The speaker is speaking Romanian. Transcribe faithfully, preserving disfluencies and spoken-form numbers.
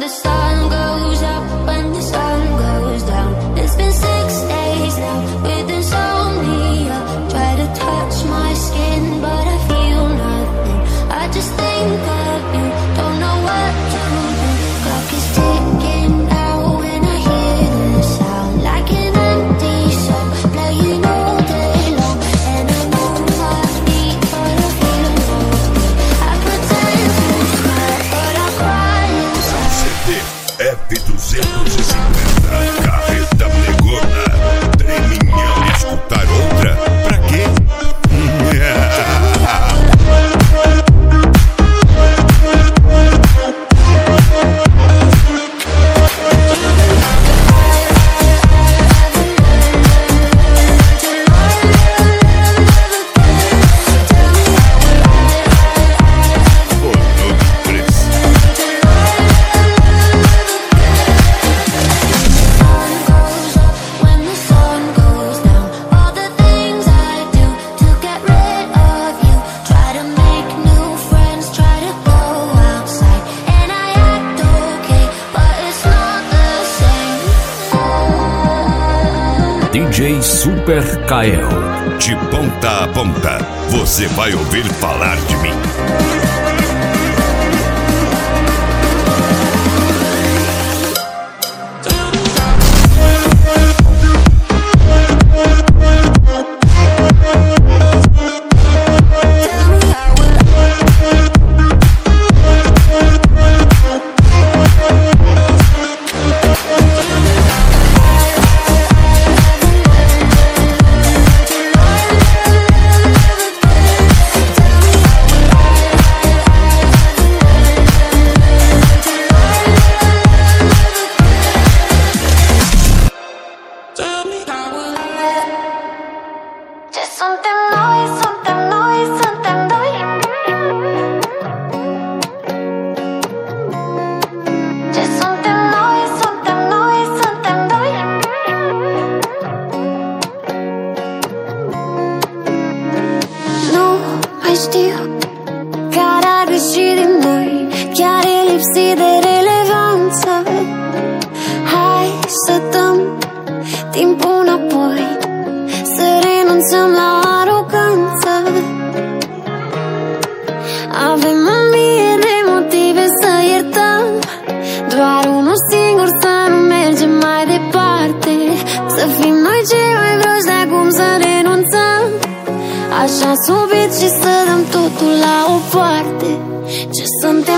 the sun goes up, when the sun goes down. It's been six days now with insomnia. Try to touch my skin, but I feel nothing. I just think of you, don't know what to do. Clock is ticking out when I hear the sound, like an empty song playing all day long. And I know my feet, but I feel okay. I pretend to smile, but I cry inside. C D F duzentos e cinquenta, carreta negona. Treminhão, escutar outra? Pra quê? D J Super Kael. De ponta a ponta, você vai ouvir falar de mim. Știu care ar greși din noi, chiar e lipsit de relevanță. Hai să dăm timpul înapoi, să renunțăm la aroganță. Avem o mie de motive să iertăm, doar unul singur să nu mergem mai departe. Să fim noi cei mai vroși de acum, să renunțăm. Așa subit și să dăm totul la o parte. Ce suntem